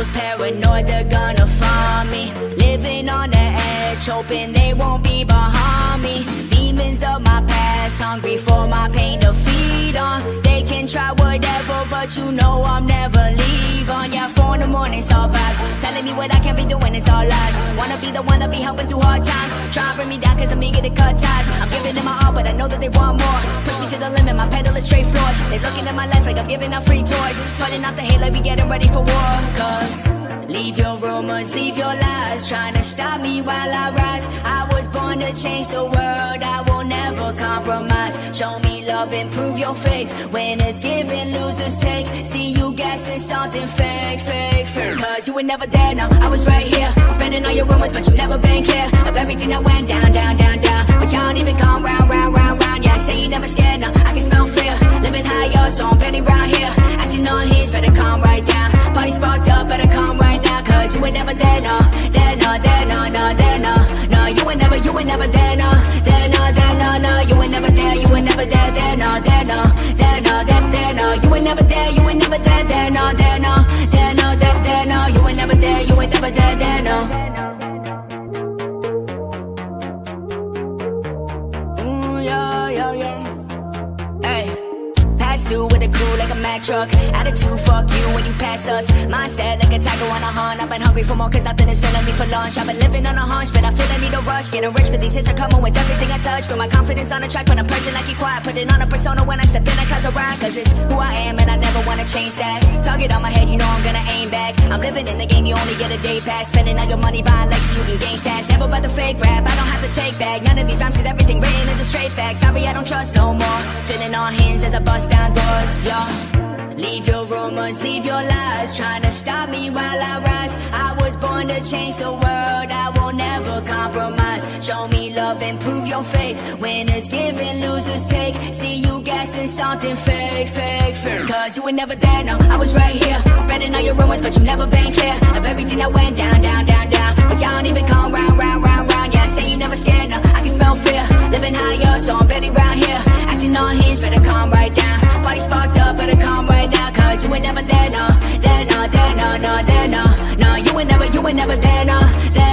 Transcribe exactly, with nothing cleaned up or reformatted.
was paranoid they're gonna find me, living on the edge, hoping they won't be behind me. Demons of my past, hungry for my pain to feed on. They can try whatever, but you know I'm never leaving. Yeah, four in the morning, it's all vibes, telling me what I can't be doing, it's all lies. Wanna be the one to be helping through hard times, try and bring me down cause I'm eager to cut ties. I'm giving them my all, but I know that they want more. Push me to the limit, my pedal is straight floored. They looking at my life like I'm giving out free toys, flooding out the hate like we getting ready for war. Cause leave your rumors, leave your lies, trying to stop me while I rise. I was born to change the world, I will never compromise. Show me love and prove your faith. Winners giving, losers take. See you guessing something fake, fake, fake. Cause you were never there, no, I was right here, spreading all your rumors, but you never been clear of everything that went down, down, down, down. But y'all don't even come round, round, round, round. Yeah, say you never scared, no, I can smell fear. Living higher, so I'm barely round here. Acting on his, better calm right down. Party sparked up, better calm right now. Cause you were never there, no, there, no, there, no, no, there, no. No, you were never, you were never there, no, there, no, there, no, no. You were never there, you were never there, there, no, there, no, there, no, there, there, no. You were never there, you were never there, there, no, there, no, there, no, there, there, no. You were never there, you were never there, there, no. Ooh, yeah, yeah, yeah. Hey. Through with a crew like a Mack truck. Attitude, fuck you when you pass us. Mindset like a tiger on a hunt. I've been hungry for more cause nothing is filling me for lunch. I've been living on a hunch, but I feel I need a rush. Getting rich for these hits are coming with everything I touch. Throw my confidence on the track, but I'm person I keep quiet. Put it on a persona when I step in, I cause a ride. Cause it's who I am and I never wanna change that. Target on my head, you know I'm gonna aim back. I'm living in the game, you only get a day pass. Spending all your money buying likes so you can gain stats. Never about the fake rap, I don't have to take back none of these rhymes cause everything written is a straight fact. Sorry, I don't trust no more. Feeling on hinge as I bust down doors, yeah. Leave your rumors, leave your lies, trying to stop me while I rise. I was born to change the world, I will never compromise. Show me love and prove your faith. Winners giving, losers take. See you guessing something fake, fake, fake. Cause you were never there, no, I was right here, spreading all your rumors, but you never been clear of everything that went down, down, down, down. But y'all don't even come round, round, round, round. Yeah, say you never scared, no, I can smell fear. Living higher, so I'm barely round here. Acting on hinge, better calm right down. Party sparked up, better calm right now. Cause you were never there, no, there, no, there, no, no, there, no. No, you were never, you were never there, no, there.